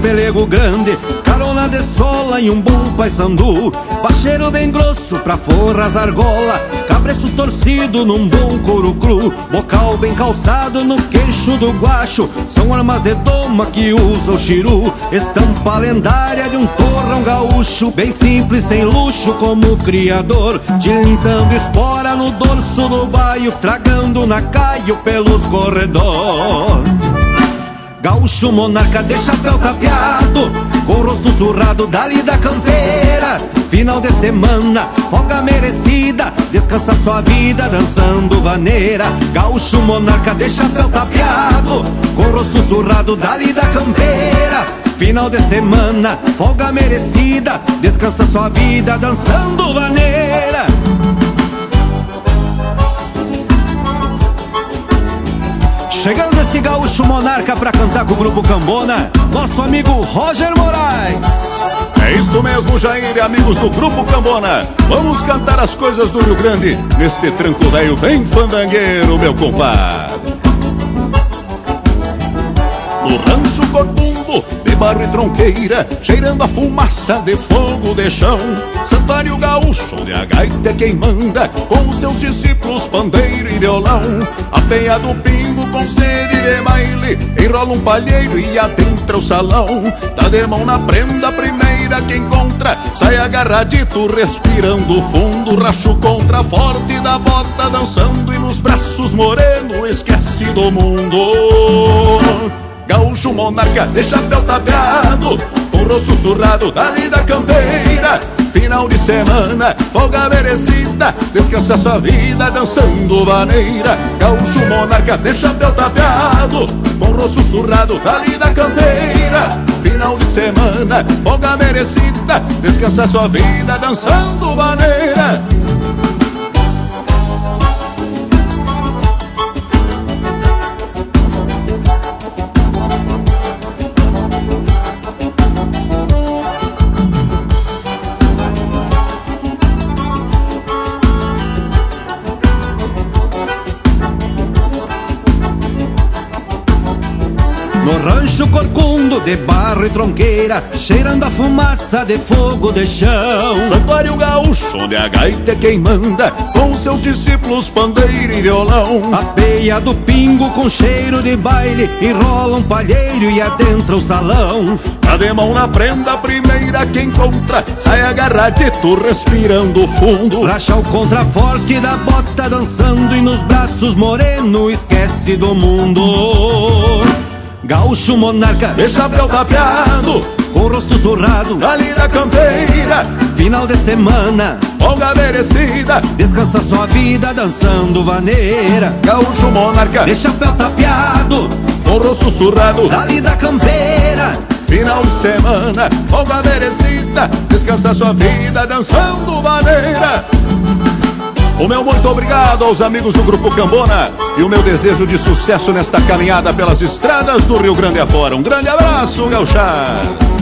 pelego grande, carona de sola e um bom paisandu. Bacheiro bem grosso pra forrar as argola, cabreço torcido num bom couro cru, bocal bem calçado no queixo do guacho. São armas de doma que usa o chiru, estampa lendária de um torrão gaúcho, bem simples, sem luxo como criador, tilintando espora no dorso do baio, tragando na caio pelos corredor. Gaúcho monarca de chapéu tapeado, com o rosto surrado dali da campeira. Final de semana, folga merecida, descansa sua vida dançando vaneira. Gaúcho monarca de chapéu tapeado, com o rosto surrado dali da campeira. Final de semana, folga merecida, descansa sua vida dançando vaneira. Chegando esse gaúcho monarca pra cantar com o Grupo Cambona, nosso amigo Roger Moraes. É isso mesmo, Jair e amigos do Grupo Cambona. Vamos cantar as coisas do Rio Grande neste tranco velho bem fandangueiro, meu compadre. No rancho Corcunda, de barro e tronqueira, cheirando a fumaça de fogo de chão, santuário gaúcho onde a gaita é quem manda, com os seus discípulos pandeiro e violão. A penha do pingo com sede de baile, enrola um palheiro e adentra o salão. Dá de mão na prenda, primeira que encontra, sai agarradito respirando fundo. Racho contra forte da bota dançando, e nos braços moreno esquece do mundo. Gaúcho monarca de chapéu tapeado, com rosto surrado dali da campeira. Final de semana, folga merecida, descansa sua vida dançando vaneira. Gaúcho monarca de chapéu tapeado, com rosto surrado dali da campeira. Final de semana, folga merecida, descansa sua vida dançando vaneira. No rancho Corcundo, de barro e tronqueira, cheirando a fumaça de fogo de chão, santuário gaúcho onde a gaita é quem manda, com seus discípulos pandeiro e violão. A peia do pingo com cheiro de baile, enrola um palheiro e adentra o salão. Dá de mão na prenda, primeira que encontra, sai agarradito respirando fundo. Racha o contraforte da bota dançando, e nos braços moreno esquece do mundo. Gaúcho monarca de chapéu tapeado, com o rosto surrado ali na campeira. Final de semana, folga merecida, descansa sua vida dançando vaneira. Gaúcho monarca de chapéu tapeado, com o rosto surrado dali da campeira. Final de semana, folga merecida, descansa sua vida dançando vaneira. O meu muito obrigado aos amigos do Grupo Cambona e o meu desejo de sucesso nesta caminhada pelas estradas do Rio Grande afora. Um grande abraço, gauchada!